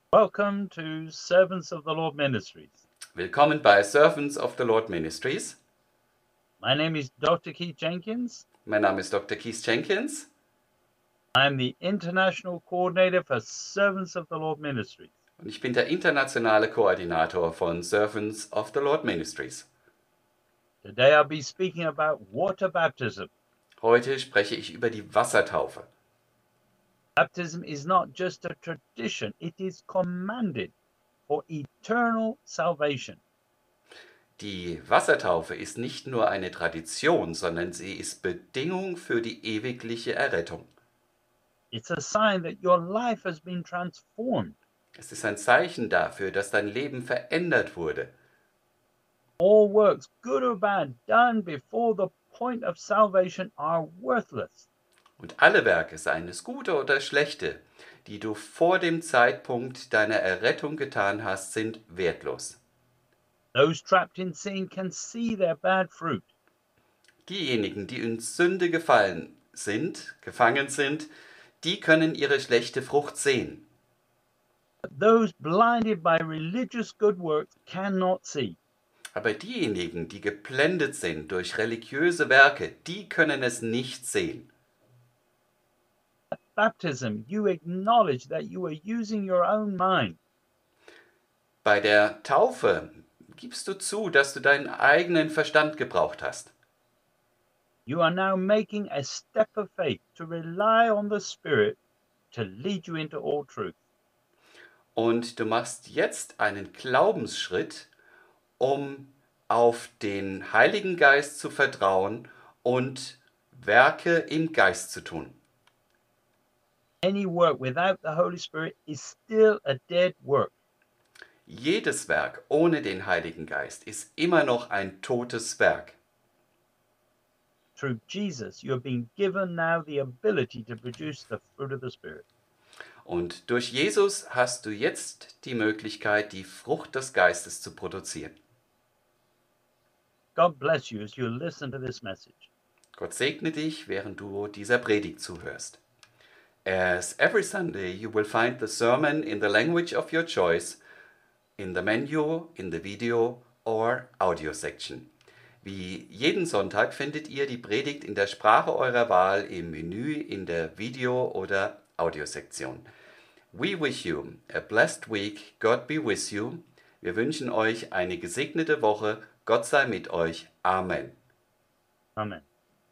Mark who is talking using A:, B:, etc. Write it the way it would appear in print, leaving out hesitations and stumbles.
A: Welcome to Servants of the Lord Ministries.
B: Willkommen bei Servants of the Lord Ministries.
A: My name is Dr. Keith Jenkins.
B: Mein Name ist Dr. Keith Jenkins.
A: I'm the International Coordinator for Servants of the Lord Ministries.
B: Und ich bin der internationale Koordinator von Servants of the Lord Ministries.
A: Today I'll be speaking about water baptism.
B: Heute spreche ich über die Wassertaufe.
A: Baptism is not just a tradition, it is commanded for eternal salvation.
B: Die Wassertaufe ist nicht nur eine Tradition, sondern sie ist Bedingung für die ewigliche Errettung.
A: It's a sign that your life has been transformed.
B: Es ist ein Zeichen dafür, dass dein Leben verändert wurde.
A: All works, good or bad, done before the point of salvation are worthless.
B: Und alle Werke, seien es gute oder schlechte, die du vor dem Zeitpunkt deiner Errettung getan hast, sind wertlos.
A: Those trapped in sin can see their bad fruit.
B: Diejenigen, die in Sünde gefangen sind, die können ihre schlechte Frucht sehen.
A: But those blinded by religious good works cannot see.
B: Aber diejenigen, die geblendet sind durch religiöse Werke, die können es nicht sehen.
A: At baptism, you acknowledge that you are using your own mind.
B: Bei der Taufe gibst du zu, dass du deinen eigenen Verstand gebraucht hast.
A: You are now making a step of faith to rely on the Spirit to lead you into all truth.
B: Und du machst jetzt einen Glaubensschritt, um auf den Heiligen Geist zu vertrauen und Werke im Geist zu tun.
A: Any work without the Holy Spirit is still a dead work.
B: Jedes Werk ohne den Heiligen Geist ist immer noch ein totes Werk.
A: Through Jesus, you have been given now the ability to produce the fruit of the Spirit.
B: Und durch Jesus hast du jetzt die Möglichkeit, die Frucht des Geistes zu produzieren.
A: God bless you as you listen to this message.
B: Gott segne dich, während du dieser Predigt zuhörst. As every Sunday you will find the sermon in the language of your choice, in the menu, in the video or audio section. Wie jeden Sonntag findet ihr die Predigt in der Sprache eurer Wahl im Menü, in der Video- oder Audiosektion. We wish you a blessed week. God be with you. Wir wünschen euch eine gesegnete Woche. Gott sei mit euch. Amen.
A: Amen.